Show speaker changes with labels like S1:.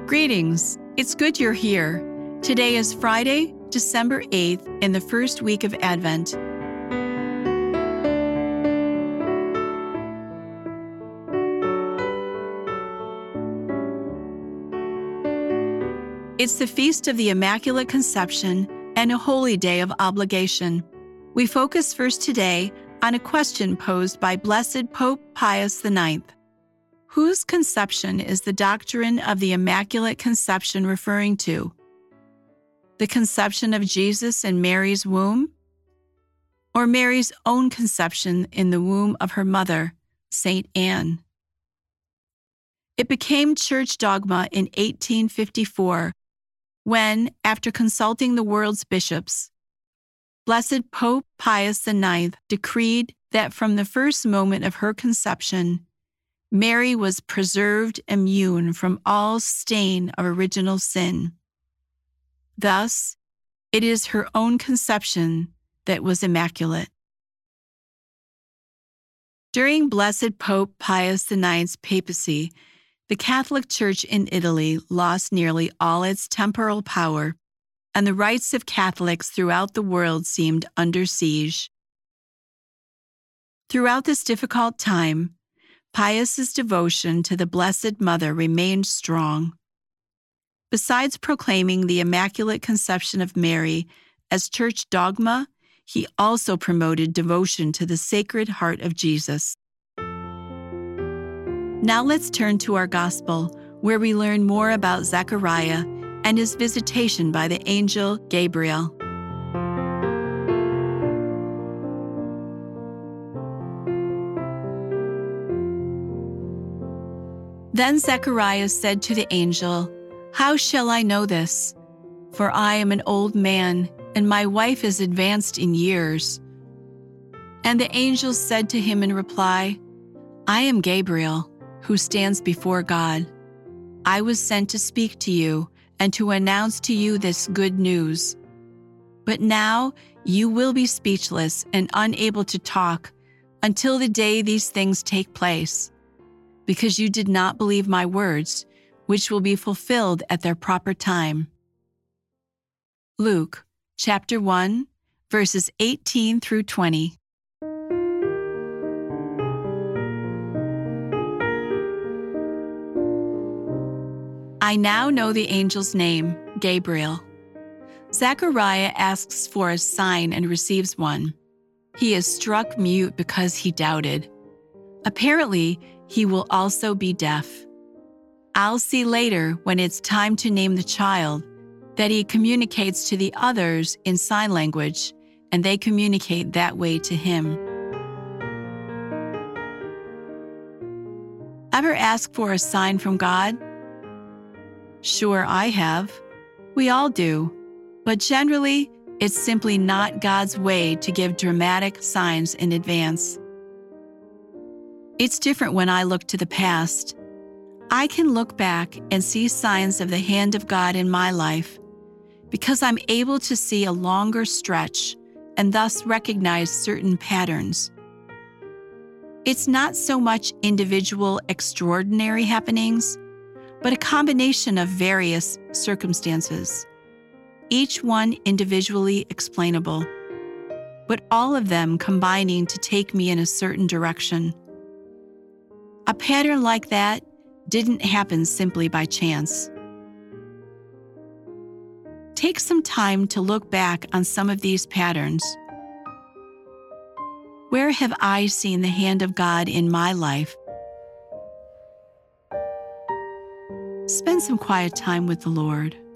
S1: Greetings. It's good you're here. Today is Friday, December 8th, in the first week of Advent. It's the Feast of the Immaculate Conception and a holy day of obligation. We focus first today on a question posed by Blessed Pope Pius IX. Whose conception is the doctrine of the Immaculate Conception referring to? The conception of Jesus in Mary's womb? Or Mary's own conception in the womb of her mother, St. Anne? It became church dogma in 1854 when, after consulting the world's bishops, Blessed Pope Pius IX decreed that from the first moment of her conception, Mary was preserved immune from all stain of original sin. Thus, it is her own conception that was immaculate. During Blessed Pope Pius IX's papacy, the Catholic Church in Italy lost nearly all its temporal power, and the rights of Catholics throughout the world seemed under siege. Throughout this difficult time, Pius's devotion to the Blessed Mother remained strong. Besides proclaiming the Immaculate Conception of Mary as church dogma, he also promoted devotion to the Sacred Heart of Jesus. Now let's turn to our Gospel, where we learn more about Zechariah and his visitation by the angel Gabriel. Then Zechariah said to the angel, "How shall I know this? For I am an old man, and my wife is advanced in years." And the angel said to him in reply, "I am Gabriel, who stands before God. I was sent to speak to you and to announce to you this good news. But now you will be speechless and unable to talk until the day these things take place, because you did not believe my words, which will be fulfilled at their proper time." Luke chapter 1, verses 18 through 20. I now know the angel's name, Gabriel. Zechariah asks for a sign and receives one. He is struck mute because he doubted. Apparently, he will also be deaf. I'll see later, when it's time to name the child, that he communicates to the others in sign language, and they communicate that way to him. Ever ask for a sign from God? Sure, I have. We all do. But generally, it's simply not God's way to give dramatic signs in advance. It's different when I look to the past. I can look back and see signs of the hand of God in my life because I'm able to see a longer stretch and thus recognize certain patterns. It's not so much individual extraordinary happenings, but a combination of various circumstances, each one individually explainable, but all of them combining to take me in a certain direction. A pattern like that didn't happen simply by chance. Take some time to look back on some of these patterns. Where have I seen the hand of God in my life? Spend some quiet time with the Lord.